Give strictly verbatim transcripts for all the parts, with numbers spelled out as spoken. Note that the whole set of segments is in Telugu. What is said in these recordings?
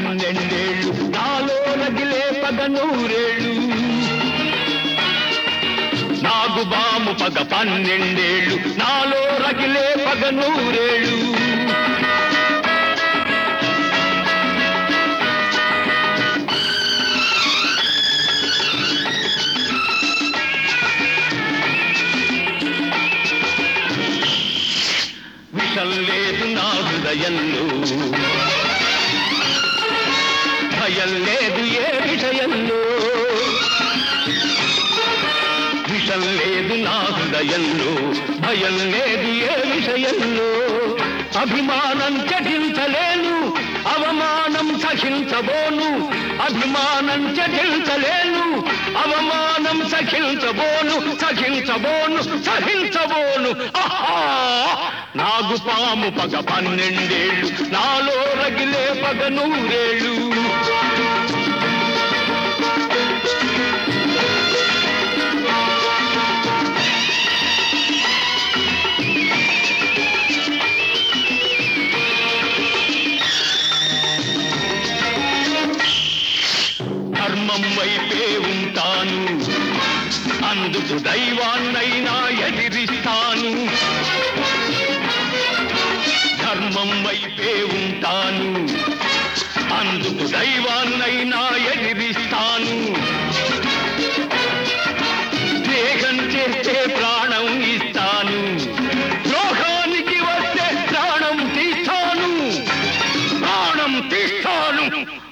పన్నెండేళ్ళు నాలో రగిలే పగ నూరేళ్ళు నాగుబాము పగ పన్నెండేళ్ళు నాలో రగిలే పగ నూరేళ్ళు విషం లేదు నా హృదయంలో భయం లేదు ఏ విషయంలో విషం లేదు నా హృదయంలో భయం లేదు ఏ విషయంలో అభిమానం చటించలేను అవమానం సహించబోను అభిమానం చటించలేను అవమానం సహించబోను సహించబోను సహించబోను ఆహా నాగుపాము పగ పన్నెండేళ్ళు నాలో రగిలే పగ నూరేళ్ళు ధర్మం వైపే ఉంటాను అందుకు దైవాన్నైనా ఎదిరిస్తాను ధర్మం వైపే ఉంటాను అందుకు దైవాన్నైనా ఎదిరిస్తాను దేహం చేస్తే ప్రాణం ఇస్తాను ద్రోహానికి వస్తే ప్రాణం తీస్తాను ప్రాణం తీస్తాను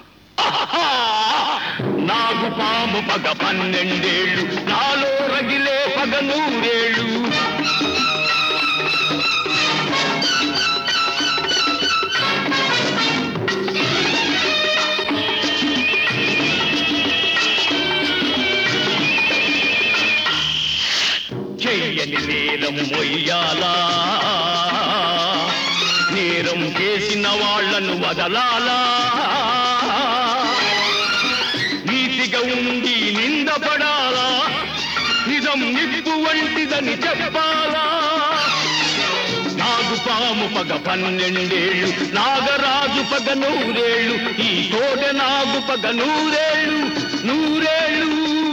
నాగుపాము పగ పన్నెండేళ్ళు నాలో రగిలే పగ నూరేళ్ళు చెయ్యని నేరం మొయ్యాలా నేరం చేసిన వాళ్లను వదలాలా నీతిగా ఉండి నిందపడాలా నిజం నిప్పు వంటిదని చెప్పాలా నాగుపాము పగ పన్నెండేళ్ళు నాగరాజు పగ నూరేళ్ళు ఈ తోట నాగు పగ నూరేళ్ళు నూరేళ్ళు